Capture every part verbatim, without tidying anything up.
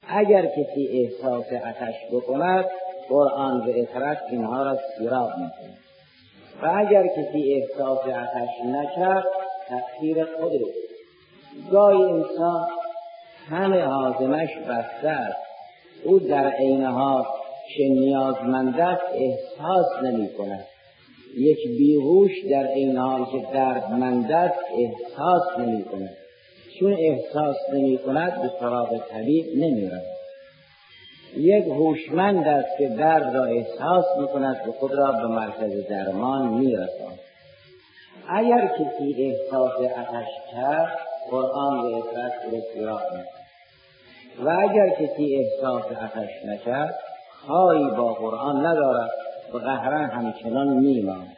اگر کسی احساس آتش بکند قرآن و اطرت اینها را سیراب می‌کند و اگر کسی احساس آتش نکرد تقصیر خودش. گاهی انسان همه هاضمش بسته است، او در عین حال که نیازمند است احساس نمی کند. یک بیهوش در عین حال که دردمند است احساس نمی کند. چون احساس نمی کند به سراغ طبیب نمی رود. یک هوشمند است که درد را احساس می کند و خود را به مرکز درمان می رساند. اگر کسی احساس آتش کرد قرآن و اطرت را سیراب می کند و اگر کسی احساس آتش نکرد خواهی با قرآن ندارد و قهرا همچنان میماند.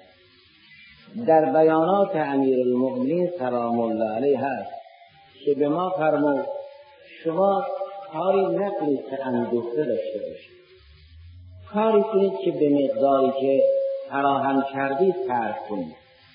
در بیانات امیرالمؤمنین سلام الله علیه هست که به ما فرمود شما کاری نکنید که اندوخته داشته باشید، کاری کنید که به مقداری که فراهم کردید صرف کنید.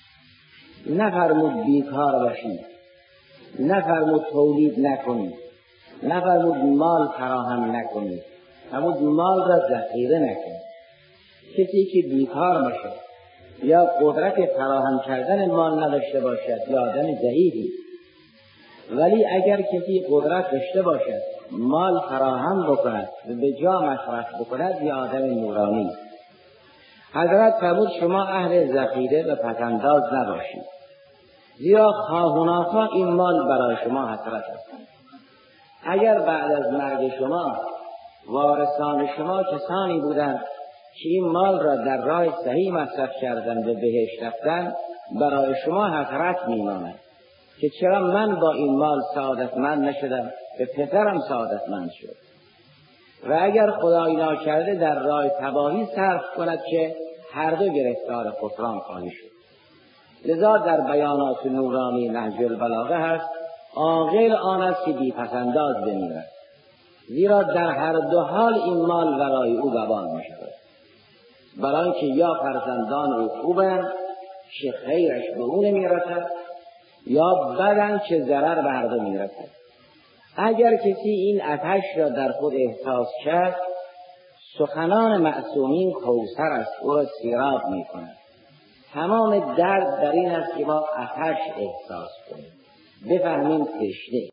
نفرمود بیکار باشید، نفرمود تولید نکنید، نفرمود مال فراهم نکنید، فرمود مال را ذخیره نکنید. کسی که بیکار باشه یا قدرت فراهم کردن مال نداشته باشد یا آدم ضعیفی، ولی اگر کسی قدرت داشته باشد مال فراهم بکند و به جا مصرف بکند یا آدم نورانی. حضرت فرمود شما اهل ذخیره و پسنداز نباشید، زیرا خواهوناتا این مال برای شما حسرت است. اگر بعد از مرگ شما وارثان شما کسانی بودند که این مال را در راه صحیح مصرف کردند و بهشت رفتند، برای شما حسرت میماند که چرا من با این مال سعادتمند نشدم و پسرم سعادتمند شد. و اگر خدای ناکرده در راه تباهی صرف کند که هر دو گرفتار خسران خواهی شد. لذا در بیانات نورانی نهج البلاغه هست عاقل آن است که بی پسنداز بمیرد، زیرا در هر دو حال این مال ورای او وبال می شود. برای اینکه یا فرزندان او خوبند که خیرش به او نمی رسد یا بدند که ضرر به هر دو می رسد. اگر کسی این آتش را در خود احساس کرد سخنان معصومین کوثر است، او را سیراب می کند. تمام درد در این است که ما آتش احساس کنیم، بفهمیم تشنه.